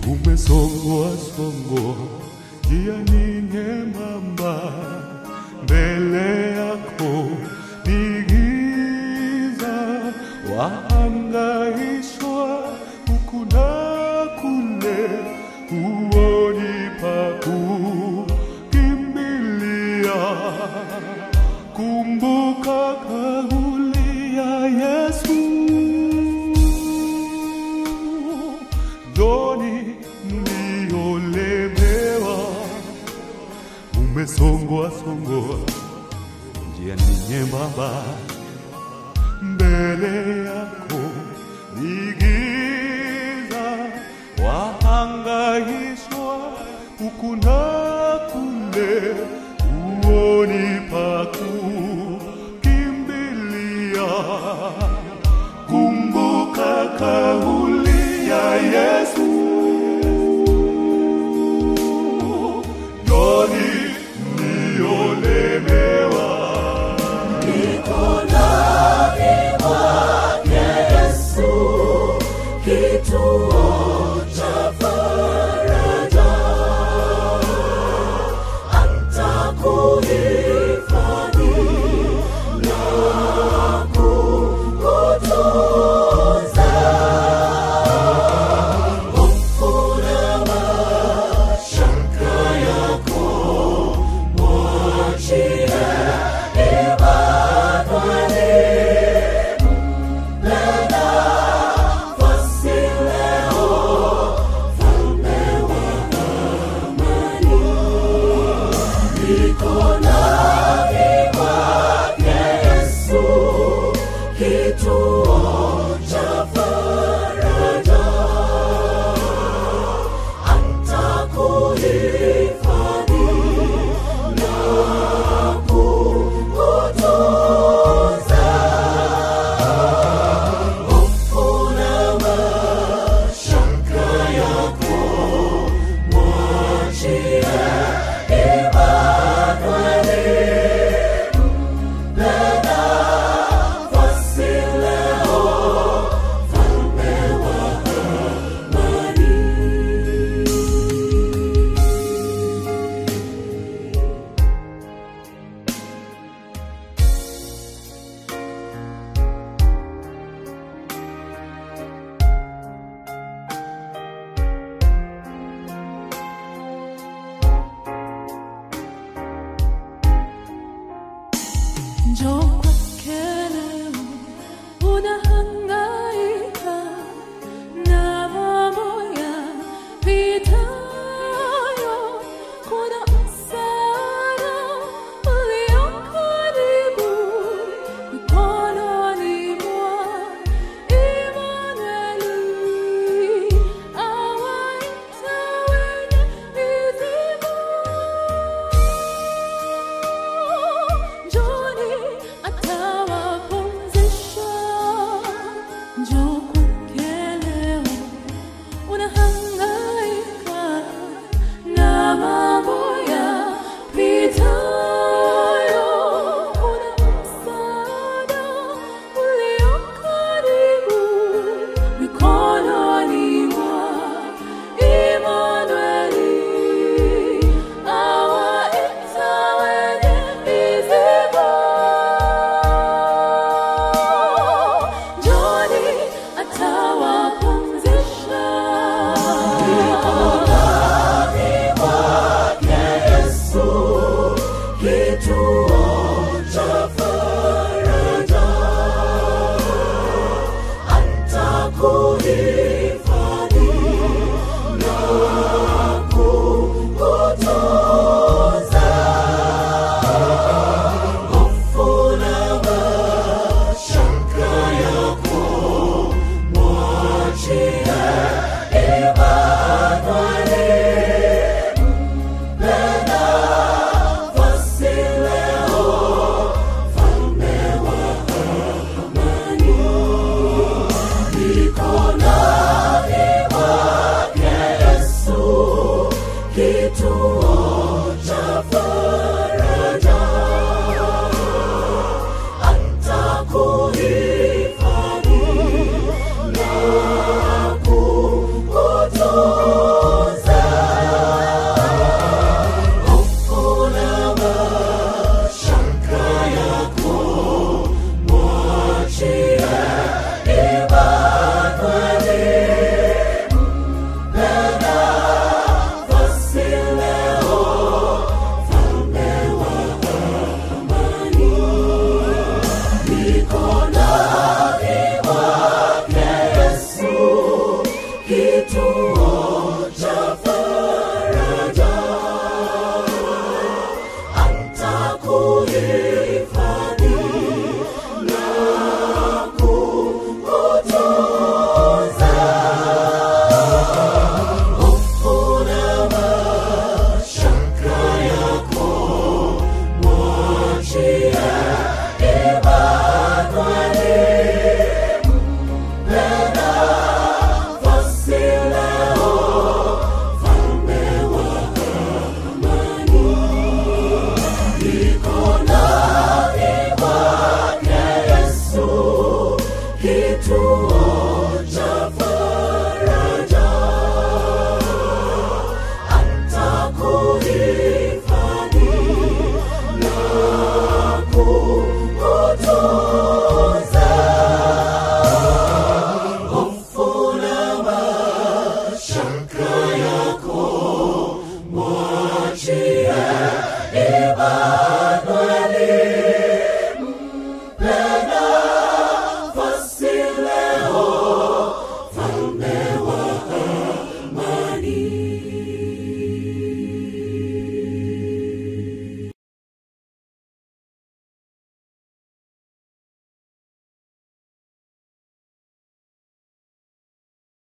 Umesongwa songwa, njia ni nyembamba, mbele yako ni giza, wahangaishwa huku na kule, huoni pa kukimbilia. Kumbuka kauli ya Yesu, njoni mliolemewa, umesongwa songwa, njia ni nyembamba, mbele yako ni giza, wahangaishwa huku na kule, huoni pa kukimbilia. Kumbuka kauli ya Yesu, njoni mliolemewa, mikononi mwake Yesu, kituo cha faraja, atakuhifadhi na kukutunza. Hofu na mashaka yako mwachie Emanueli, mpe nafasi leo, Mfalme wa amani. Mikononi mwake Yesu, kituo cha faraja, atakuhifadhi na kukutunza. Hofu na mashaka yako mwachie Emanueli, mpe nafasi leo, Mfalme wa amani. Njoo kwake leo, unahangaika na mambo yapitayo. Kuna msaada ulio karibu, mikononi mwa Emanueli, awaita wenye mizigo. Njoni atawapumzisha. Njoo kwake leo, unahangaika na mambo yapitayo. Kuna msaada ulio karibu, mikononi mwa Emanueli, awaita wenye mizigo. Njoni atawapumzisha. Mikononi mwake Yesu, kituo cha faraja, atakuhifadhi na kukutunza. Hofu na mashaka yako mwachie Emanueli,